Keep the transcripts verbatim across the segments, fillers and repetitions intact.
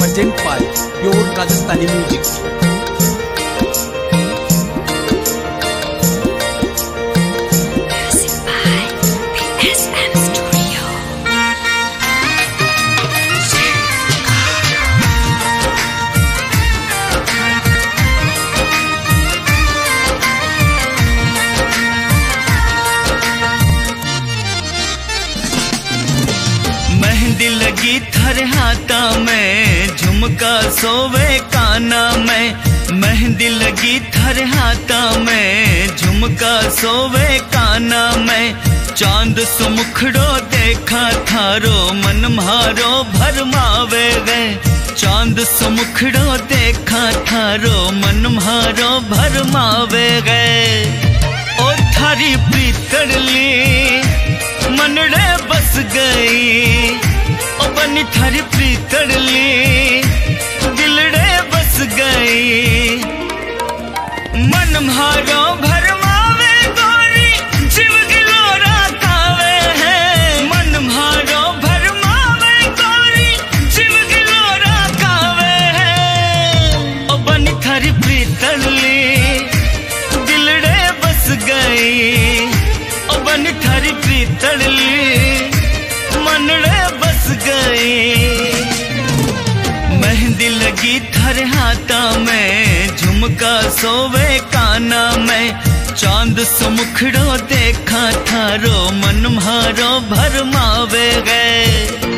present by Pure Rajasthani Music. मेहंदी लगी थर हाथा में, झुमका सोवे काना में। मेहंदी लगी थर हाथा में, झुमका सोवे काना में। चांद सुमुखड़ो देखा थारो, मन म्हारो भरमावे गए। चांद सुमुखड़ो देखा थारो, मन म्हारो भरमावे गए। ओ थारी प्रीतड़ली मनड़े बस गई, ओ बनी थारी प्रीतड़ली दिलड़े बस गई। मन म्हारो भरमावे गोरी, जीव गिलोरा कावे है। मन म्हारो भरमावे गोरी, जीव गिलोरा कावे है। ओ बनी थारी प्रीतड़ली दिलड़े बस गई, ओ बनी थारी प्रीतड़ली मनड़े बस गई। मेहंदी लगी थर हाथा में, झुमका सोवे काना में। चांद सुमुखड़ो देखा थारो, मन म्हारो भरमावे गए।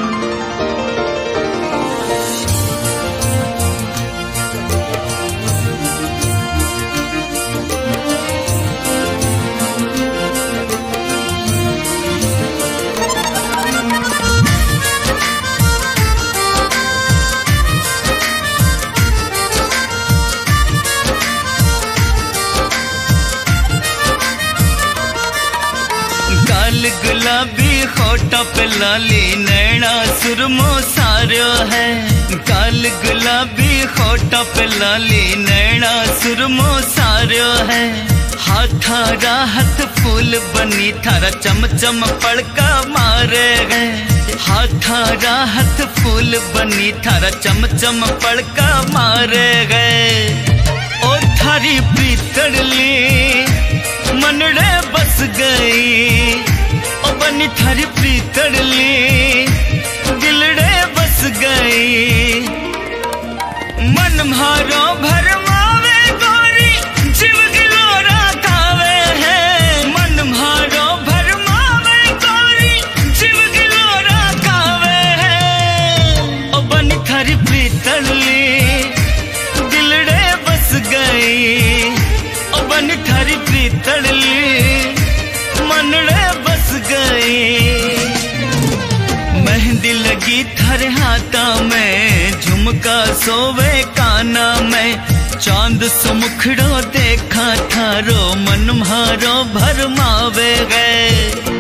गाल गुलाबी होठा पे लाली, नैना सुरमो सारो है। गाल गुलाबी होठा पे लाली, नैना सुरमो सारो है। हाथा राहत फूल बनी थारा, चम चम पड़का मारे गए। हाथा राहत फूल बनी थारा, चम चम पड़का मारे गए। ओ थारी प्रीतड़ली मनड़े बस गई, ओ बनी थारी प्रीतड़ली दिलड़े बस गई। मन म्हारो भरमावे गोरी, जीव गिलोरा कावे है। मन म्हारो भरमावे गोरी, जीव गिलोरा कावे है। ओ बनी थारी प्रीतड़ली दिलड़े बस गई, ओ बनी थारी प्रीतड़ली मनड़े बस गई। मेहंदी लगी थर हाथा में, झुमका सोवे काना में। चांद सुमुखड़ो देखा थारो, मन म्हारो भरमावे गए।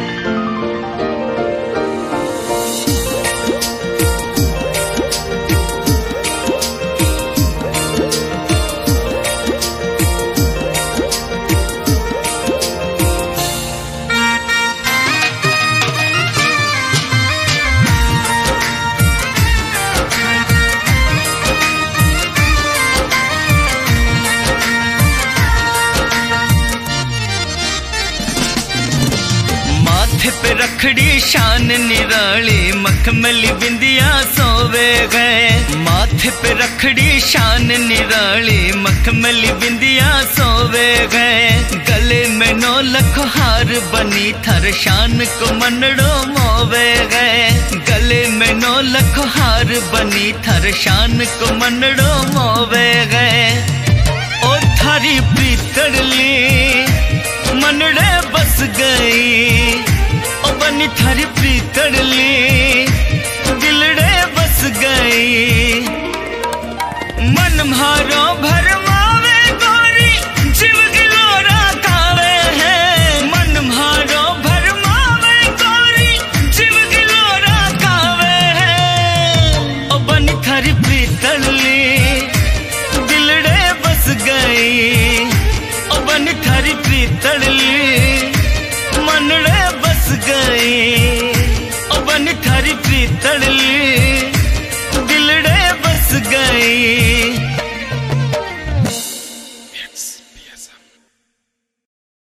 माथे पे रखड़ी शान निराली, मखमली बिंदिया सोवे गए। माथे पे रखड़ी शान निराली, मखमली बिंदिया सोवे गए। गले में नौ लख हार बनी थर, शान को मनड़ो मोवे गए। गले में नौ लख हार बनी थर, शान को मनड़ो मोवे गए। ओ थारी प्रीतड़ली मनड़े बस गई, ओ बनी थारी प्रीतड़ली दिलड़े बस गई। मन म्हारो भरमावे गोरी, जीव गिलोरा कावे है। मन म्हारो भरमावे गोरी, जीव गिलोरा कावे है। ओ बनी थारी प्रीतड़ली दिलड़े बस गई, ओ बनी थारी प्रीतड़ली मनड़े बस गई। ओ बनी थारी प्रीतड़ली